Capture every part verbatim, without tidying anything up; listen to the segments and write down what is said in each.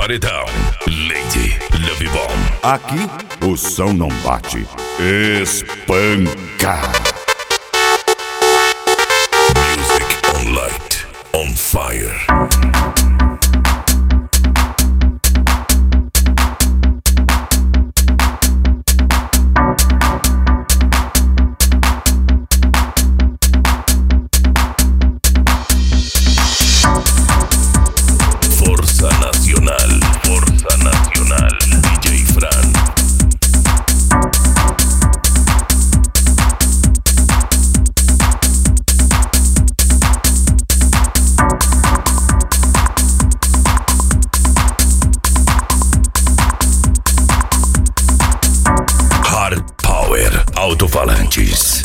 Paredão, Lady Love Bomb. Aqui o som não bate, espanca. Music on light, on fire. Força Nacional, Força Nacional, D J Fran. Hard Power Alto-Falantes.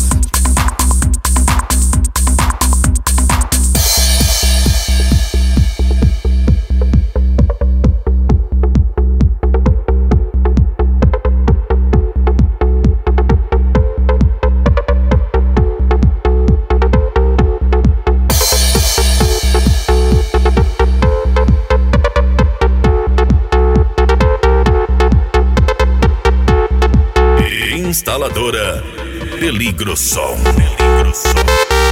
Instaladora Peligro Som. Peligro Som.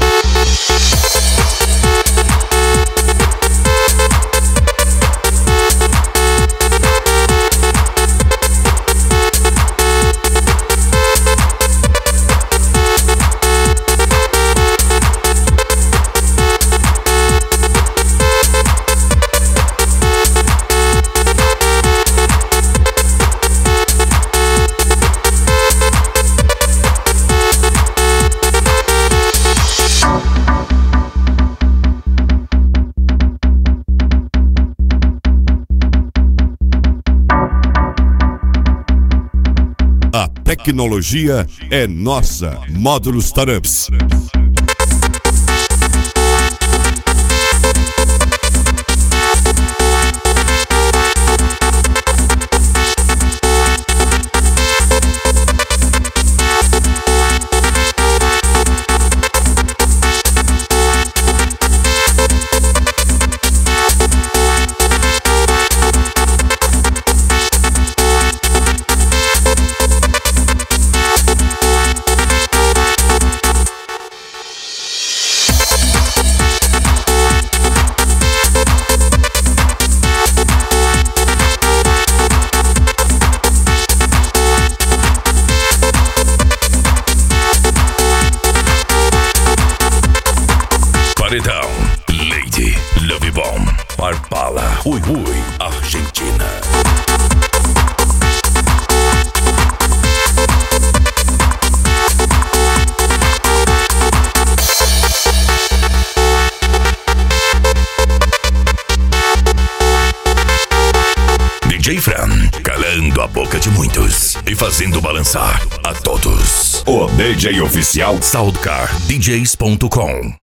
A tecnologia é nossa. Módulos Startups. Paredão, Lady Love Bomb. Farpala, Rui Rui, Argentina. D J Fran, calando a boca de muitos e fazendo balançar a todos. O D J oficial Soundcar D Js ponto com.